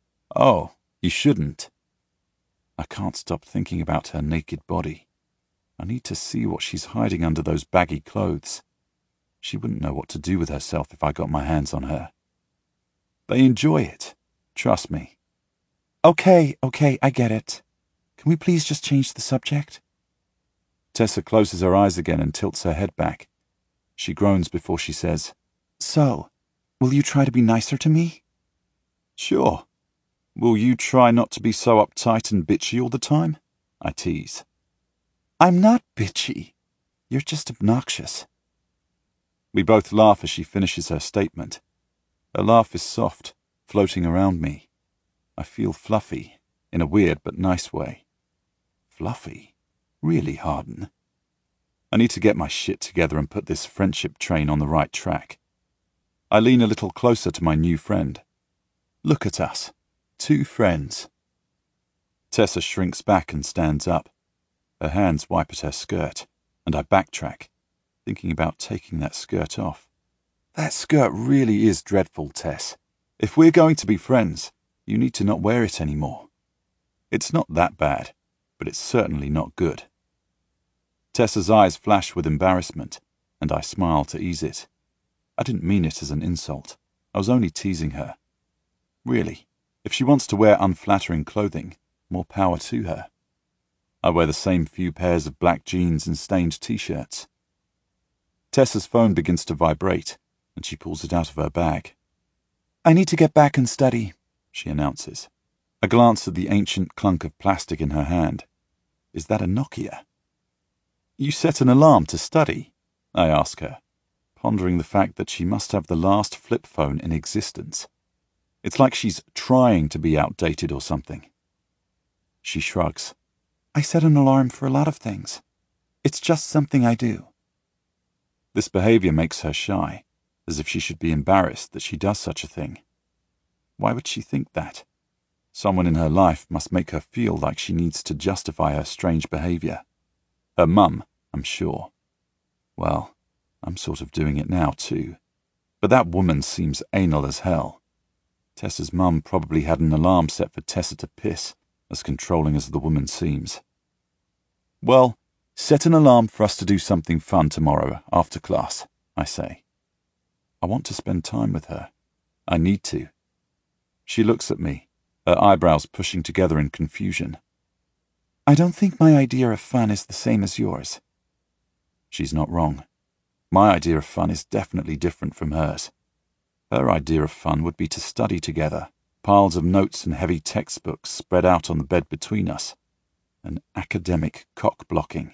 Oh, you shouldn't. I can't stop thinking about her naked body. I need to see what she's hiding under those baggy clothes. She wouldn't know what to do with herself if I got my hands on her. They enjoy it. Trust me. Okay, okay, I get it. Can we please just change the subject? Tessa closes her eyes again and tilts her head back. She groans before she says, So, will you try to be nicer to me? Sure. Will you try not to be so uptight and bitchy all the time? I tease. I'm not bitchy. You're just obnoxious. We both laugh as she finishes her statement. Her laugh is soft, floating around me. I feel fluffy, in a weird but nice way. Fluffy? Really, Harden? I need to get my shit together and put this friendship train on the right track. I lean a little closer to my new friend. Look at us. Two friends. Tessa shrinks back and stands up. Her hands wipe at her skirt, and I backtrack, thinking about taking that skirt off. That skirt really is dreadful, Tess. If we're going to be friends, you need to not wear it anymore. It's not that bad, but it's certainly not good. Tessa's eyes flash with embarrassment, and I smile to ease it. I didn't mean it as an insult. I was only teasing her. Really, if she wants to wear unflattering clothing, more power to her. I wear the same few pairs of black jeans and stained t-shirts. Tessa's phone begins to vibrate, and she pulls it out of her bag. I need to get back and study, she announces. I glance at the ancient clunk of plastic in her hand. Is that a Nokia? You set an alarm to study? I ask her, pondering the fact that she must have the last flip phone in existence. It's like she's trying to be outdated or something. She shrugs. I set an alarm for a lot of things. It's just something I do. This behavior makes her shy, as if she should be embarrassed that she does such a thing. Why would she think that? Someone in her life must make her feel like she needs to justify her strange behavior. Her mum, I'm sure. Well, I'm sort of doing it now, too. But that woman seems anal as hell. Tessa's mum probably had an alarm set for Tessa to piss, as controlling as the woman seems. Well, set an alarm for us to do something fun tomorrow after class, I say. I want to spend time with her. I need to. She looks at me, her eyebrows pushing together in confusion. I don't think my idea of fun is the same as yours. She's not wrong. My idea of fun is definitely different from hers. Her idea of fun would be to study together, piles of notes and heavy textbooks spread out on the bed between us. An academic cock-blocking.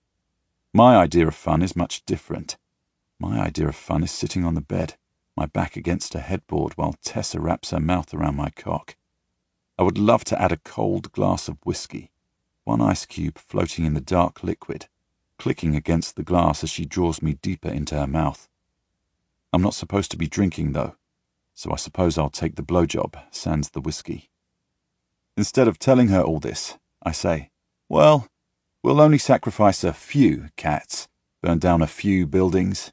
My idea of fun is much different. My idea of fun is sitting on the bed, my back against a headboard while Tessa wraps her mouth around my cock. I would love to add a cold glass of whiskey, one ice cube floating in the dark liquid, clicking against the glass as she draws me deeper into her mouth. I'm not supposed to be drinking, though, so I suppose I'll take the blowjob, sans the whiskey. Instead of telling her all this, I say, well, we'll only sacrifice a few cats, burn down a few buildings.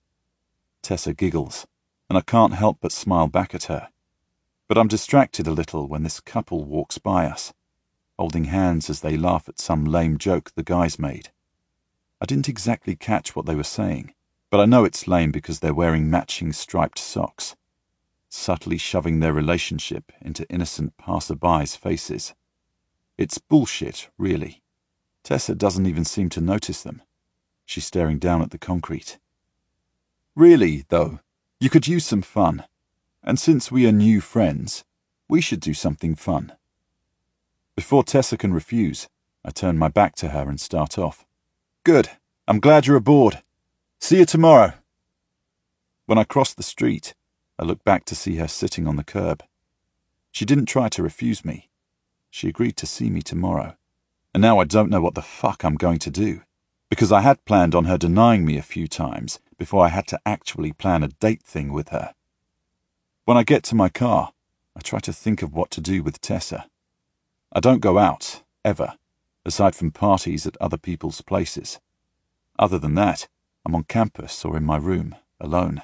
Tessa giggles, and I can't help but smile back at her. But I'm distracted a little when this couple walks by us, holding hands as they laugh at some lame joke the guys made. I didn't exactly catch what they were saying, but I know it's lame because they're wearing matching striped socks, subtly shoving their relationship into innocent passerbys' faces. It's bullshit, really. Tessa doesn't even seem to notice them. She's staring down at the concrete. Really, though, you could use some fun. And since we are new friends, we should do something fun. Before Tessa can refuse, I turn my back to her and start off. Good. I'm glad you're aboard. See you tomorrow. When I cross the street, I look back to see her sitting on the curb. She didn't try to refuse me. She agreed to see me tomorrow. And now I don't know what the fuck I'm going to do, because I had planned on her denying me a few times before I had to actually plan a date thing with her. When I get to my car, I try to think of what to do with Tessa. I don't go out, ever, aside from parties at other people's places. Other than that, I'm on campus or in my room, alone.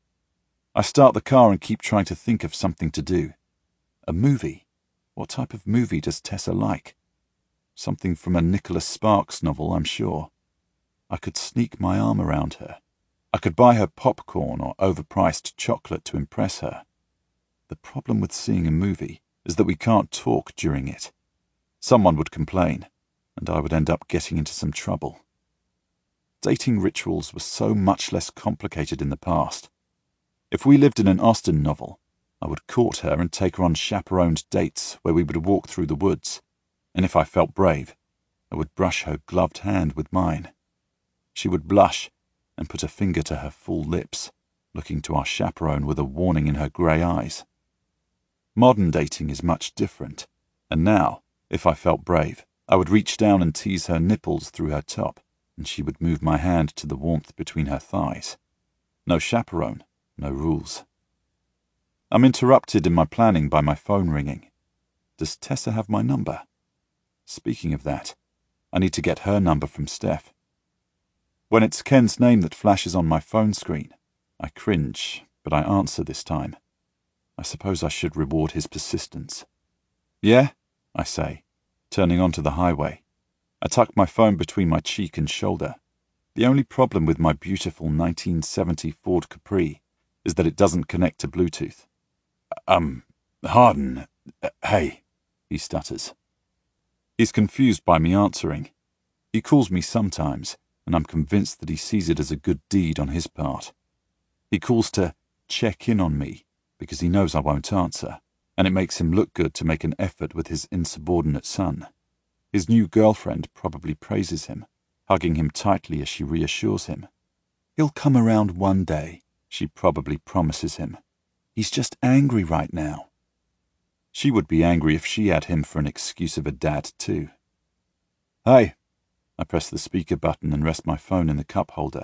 I start the car and keep trying to think of something to do. A movie? What type of movie does Tessa like? Something from a Nicholas Sparks novel, I'm sure. I could sneak my arm around her. I could buy her popcorn or overpriced chocolate to impress her. The problem with seeing a movie is that we can't talk during it. Someone would complain, and I would end up getting into some trouble. Dating rituals were so much less complicated in the past. If we lived in an Austen novel, I would court her and take her on chaperoned dates where we would walk through the woods, and if I felt brave, I would brush her gloved hand with mine. She would blush and put a finger to her full lips, looking to our chaperone with a warning in her grey eyes. Modern dating is much different, and now, if I felt brave, I would reach down and tease her nipples through her top, and she would move my hand to the warmth between her thighs. No chaperone, no rules. I'm interrupted in my planning by my phone ringing. Does Tessa have my number? Speaking of that, I need to get her number from Steph. When it's Ken's name that flashes on my phone screen, I cringe, but I answer this time. I suppose I should reward his persistence. Yeah, I say, turning onto the highway. I tuck my phone between my cheek and shoulder. The only problem with my beautiful nineteen seventy Ford Capri is that it doesn't connect to Bluetooth. Um, Harden, uh, hey, he stutters. He's confused by me answering. He calls me sometimes, and I'm convinced that he sees it as a good deed on his part. He calls to check in on me because he knows I won't answer, and it makes him look good to make an effort with his insubordinate son. His new girlfriend probably praises him, hugging him tightly as she reassures him. He'll come around one day, she probably promises him. He's just angry right now. She would be angry if she had him for an excuse of a dad, too. Hey, I press the speaker button and rest my phone in the cup holder.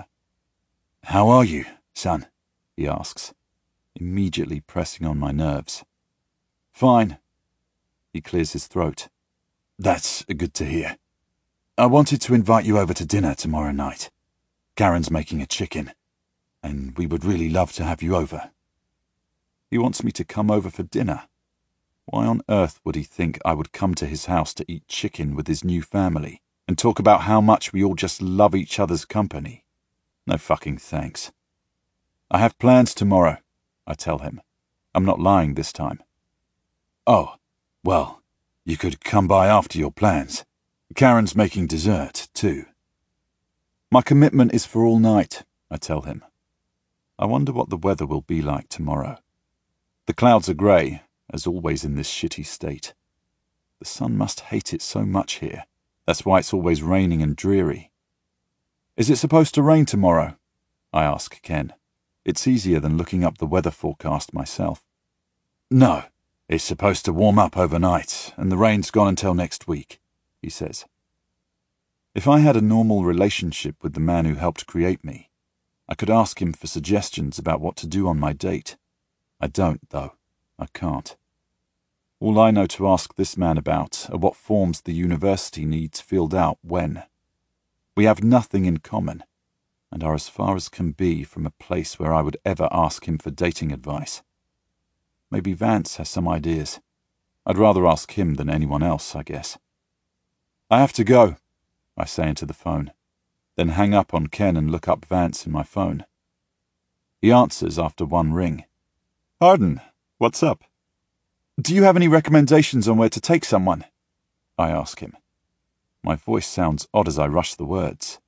How are you, son? He asks, immediately pressing on my nerves. Fine. He clears his throat. That's good to hear. I wanted to invite you over to dinner tomorrow night. Karen's making a chicken, and we would really love to have you over. He wants me to come over for dinner. Why on earth would he think I would come to his house to eat chicken with his new family and talk about how much we all just love each other's company? No fucking thanks. I have plans tomorrow, I tell him. I'm not lying this time. Oh, well, you could come by after your plans. Karen's making dessert, too. My commitment is for all night, I tell him. I wonder what the weather will be like tomorrow. The clouds are grey, as always in this shitty state. The sun must hate it so much here. That's why it's always raining and dreary. Is it supposed to rain tomorrow? I ask Ken. It's easier than looking up the weather forecast myself. No, it's supposed to warm up overnight, and the rain's gone until next week, he says. If I had a normal relationship with the man who helped create me, I could ask him for suggestions about what to do on my date. I don't, though. I can't. All I know to ask this man about are what forms the university needs filled out when. We have nothing in common, and are as far as can be from a place where I would ever ask him for dating advice. Maybe Vance has some ideas. I'd rather ask him than anyone else, I guess. I have to go, I say into the phone, then hang up on Ken and look up Vance in my phone. He answers after one ring. Harden, what's up? Do you have any recommendations on where to take someone? I ask him. My voice sounds odd as I rush the words.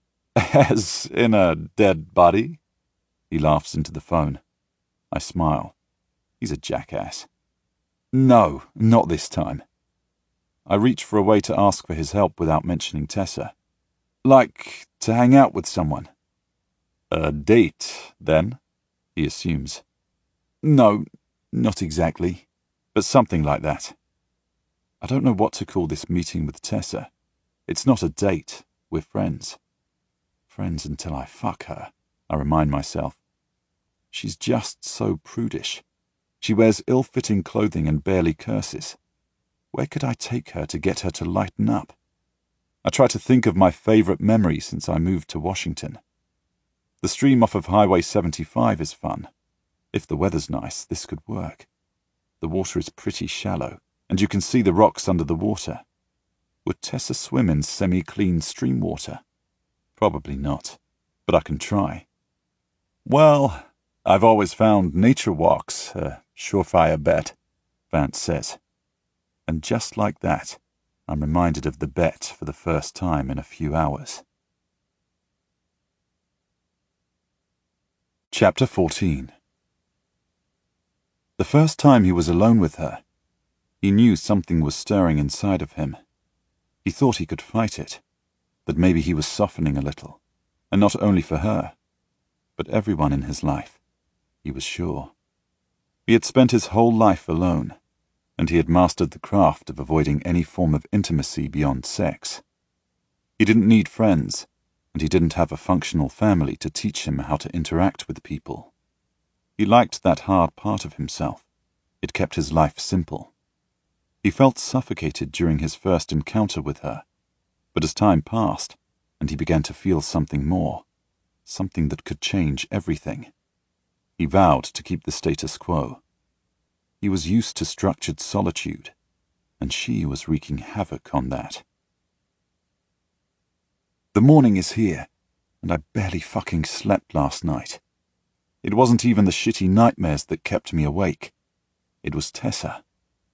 As in a dead body? He laughs into the phone. I smile. He's a jackass. No, not this time. I reach for a way to ask for his help without mentioning Tessa. Like to hang out with someone. A date, then? He assumes. No, not exactly, but something like that. I don't know what to call this meeting with Tessa. It's not a date, we're friends. Friends until I fuck her, I remind myself. She's just so prudish. She wears ill-fitting clothing and barely curses. Where could I take her to get her to lighten up? I try to think of my favourite memory since I moved to Washington. The stream off of Highway seventy-five is fun. If the weather's nice, this could work. The water is pretty shallow, and you can see the rocks under the water. Would Tessa swim in semi-clean stream water? Probably not, but I can try. Well, I've always found nature walks a surefire bet, Vance says. And just like that, I'm reminded of the bet for the first time in a few hours. Chapter fourteen. The first time he was alone with her, he knew something was stirring inside of him. He thought he could fight it, that maybe he was softening a little, and not only for her, but everyone in his life, he was sure. He had spent his whole life alone, and he had mastered the craft of avoiding any form of intimacy beyond sex. He didn't need friends, and he didn't have a functional family to teach him how to interact with people. He liked that hard part of himself. It kept his life simple. He felt suffocated during his first encounter with her, but as time passed, and he began to feel something more, something that could change everything, he vowed to keep the status quo. He was used to structured solitude, and she was wreaking havoc on that. The morning is here, and I barely fucking slept last night. It wasn't even the shitty nightmares that kept me awake. It was Tessa.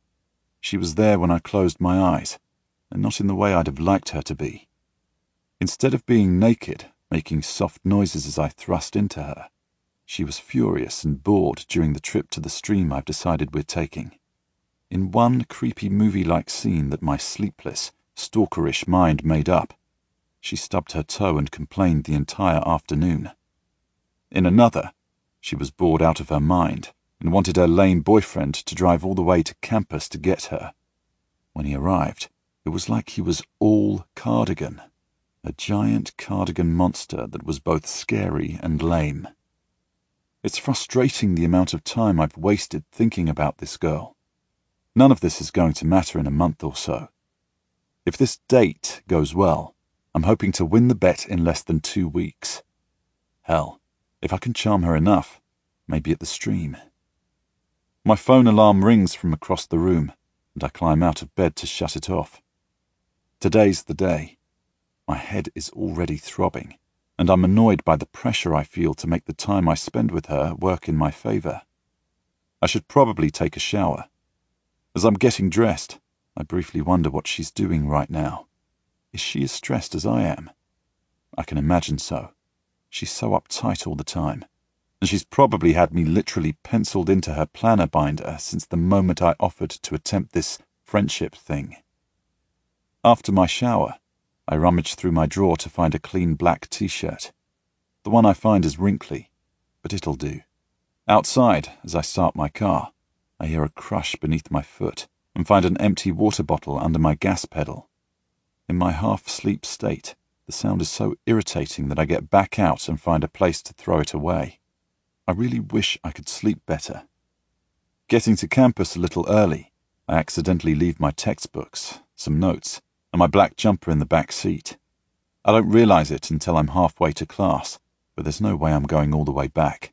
She was there when I closed my eyes, and not in the way I'd have liked her to be. Instead of being naked, making soft noises as I thrust into her, she was furious and bored during the trip to the stream I've decided we're taking. In one creepy movie-like scene that my sleepless, stalkerish mind made up, she stubbed her toe and complained the entire afternoon. In another, she was bored out of her mind and wanted her lame boyfriend to drive all the way to campus to get her. When he arrived, it was like he was all cardigan, a giant cardigan monster that was both scary and lame. It's frustrating the amount of time I've wasted thinking about this girl. None of this is going to matter in a month or so. If this date goes well, I'm hoping to win the bet in less than two weeks. Hell, if I can charm her enough, maybe at the stream. My phone alarm rings from across the room, and I climb out of bed to shut it off. Today's the day. My head is already throbbing, and I'm annoyed by the pressure I feel to make the time I spend with her work in my favor. I should probably take a shower. As I'm getting dressed, I briefly wonder what she's doing right now. Is she as stressed as I am? I can imagine so. She's so uptight all the time, and she's probably had me literally penciled into her planner binder since the moment I offered to attempt this friendship thing. After my shower, I rummage through my drawer to find a clean black t-shirt. The one I find is wrinkly, but it'll do. Outside, as I start my car, I hear a crush beneath my foot and find an empty water bottle under my gas pedal. In my half-sleep state, the sound is so irritating that I get back out and find a place to throw it away. I really wish I could sleep better. Getting to campus a little early, I accidentally leave my textbooks, some notes, and my black jumper in the back seat. I don't realize it until I'm halfway to class, but there's no way I'm going all the way back.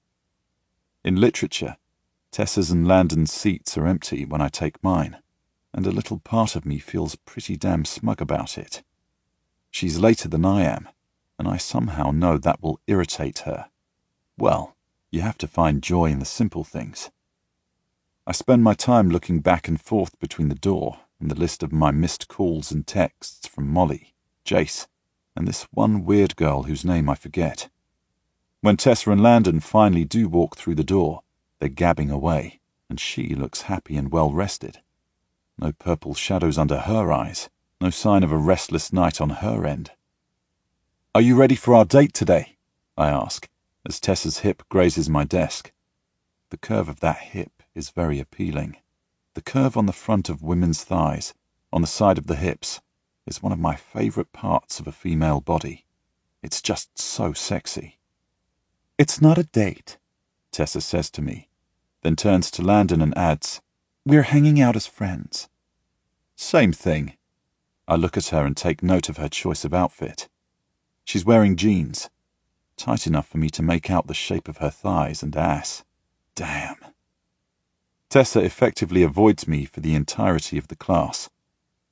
In literature, Tessa's and Landon's seats are empty when I take mine, and a little part of me feels pretty damn smug about it. She's later than I am, and I somehow know that will irritate her. Well, you have to find joy in the simple things. I spend my time looking back and forth between the door and the list of my missed calls and texts from Molly, Jace, and this one weird girl whose name I forget. When Tessa and Landon finally do walk through the door, they're gabbing away, and she looks happy and well-rested. No purple shadows under her eyes, no sign of a restless night on her end. "Are you ready for our date today?" I ask, as Tessa's hip grazes my desk. The curve of that hip is very appealing. The curve on the front of women's thighs, on the side of the hips, is one of my favorite parts of a female body. It's just so sexy. "It's not a date," Tessa says to me, then turns to Landon and adds, "We're hanging out as friends." Same thing. I look at her and take note of her choice of outfit. She's wearing jeans, tight enough for me to make out the shape of her thighs and ass. Damn. Tessa effectively avoids me for the entirety of the class.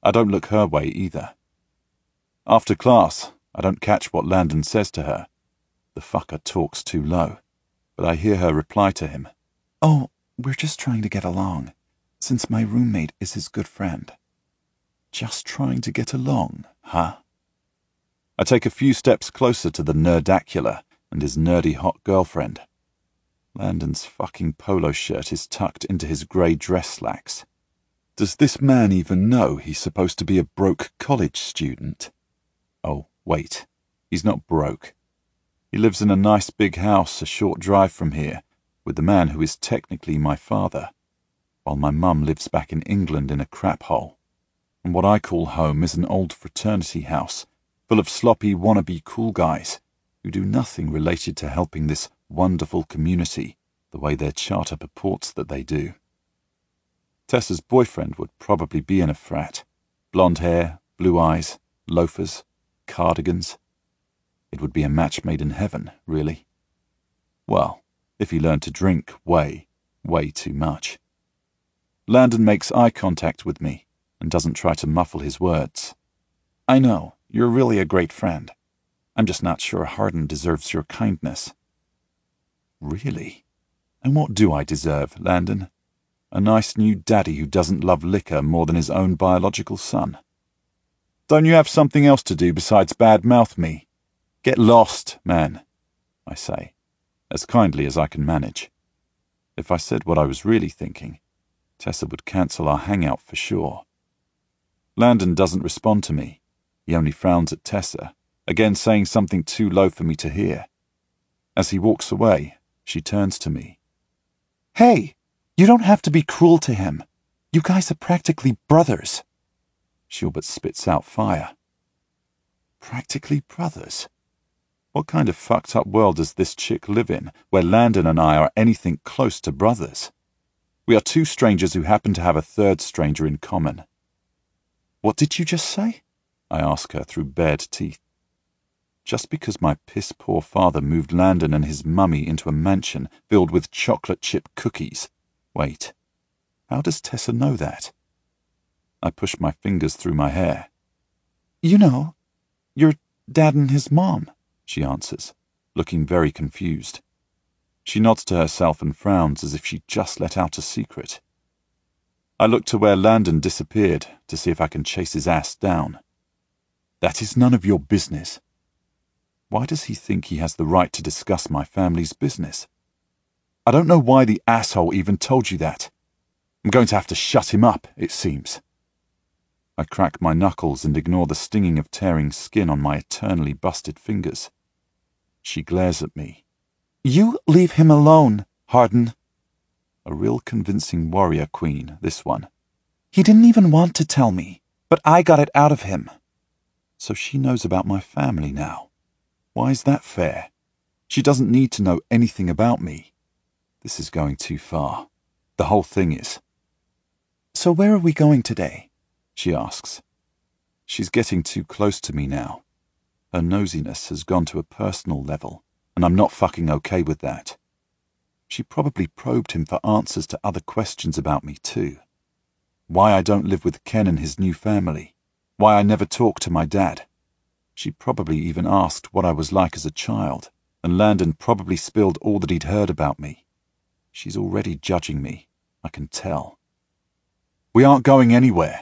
I don't look her way either. After class, I don't catch what Landon says to her. The fucker talks too low, but I hear her reply to him. Oh, we're just trying to get along, since my roommate is his good friend. Just trying to get along, huh? I take a few steps closer to the nerdacula and his nerdy hot girlfriend. Landon's fucking polo shirt is tucked into his grey dress slacks. Does this man even know he's supposed to be a broke college student? Oh, wait. He's not broke. He lives in a nice big house a short drive from here, with the man who is technically my father, while my mum lives back in England in a crap hole. And what I call home is an old fraternity house, full of sloppy wannabe cool guys who do nothing related to helping this wonderful community the way their charter purports that they do. Tessa's boyfriend would probably be in a frat. Blonde hair, blue eyes, loafers, cardigans. It would be a match made in heaven, really. Well, if he learned to drink way, way too much. Landon makes eye contact with me and doesn't try to muffle his words. I know, you're really a great friend. I'm just not sure Hardin deserves your kindness. Really? And what do I deserve, Landon? A nice new daddy who doesn't love liquor more than his own biological son? Don't you have something else to do besides bad-mouth me? Get lost, man, I say, as kindly as I can manage. If I said what I was really thinking, Tessa would cancel our hangout for sure. Landon doesn't respond to me. He only frowns at Tessa, again saying something too low for me to hear. As he walks away, she turns to me. Hey, you don't have to be cruel to him. You guys are practically brothers. She all but spits out fire. Practically brothers? What kind of fucked up world does this chick live in, where Landon and I are anything close to brothers? We are two strangers who happen to have a third stranger in common. What did you just say? I ask her through bared teeth. Just because my piss-poor father moved Landon and his mummy into a mansion filled with chocolate chip cookies. Wait, how does Tessa know that? I push my fingers through my hair. You know, your dad and his mom, she answers, looking very confused. She nods to herself and frowns as if she just let out a secret. I look to where Landon disappeared to see if I can chase his ass down. That is none of your business. Why does he think he has the right to discuss my family's business? I don't know why the asshole even told you that. I'm going to have to shut him up, it seems. I crack my knuckles and ignore the stinging of tearing skin on my eternally busted fingers. She glares at me. You leave him alone, Hardin. A real convincing warrior queen, this one. He didn't even want to tell me, but I got it out of him. So she knows about my family now. Why is that fair? She doesn't need to know anything about me. This is going too far. The whole thing is. So where are we going today? She asks. She's getting too close to me now. Her nosiness has gone to a personal level, and I'm not fucking okay with that. She probably probed him for answers to other questions about me too. Why I don't live with Ken and his new family. Why I never talk to my dad. She probably even asked what I was like as a child, and Landon probably spilled all that he'd heard about me. She's already judging me, I can tell. We aren't going anywhere,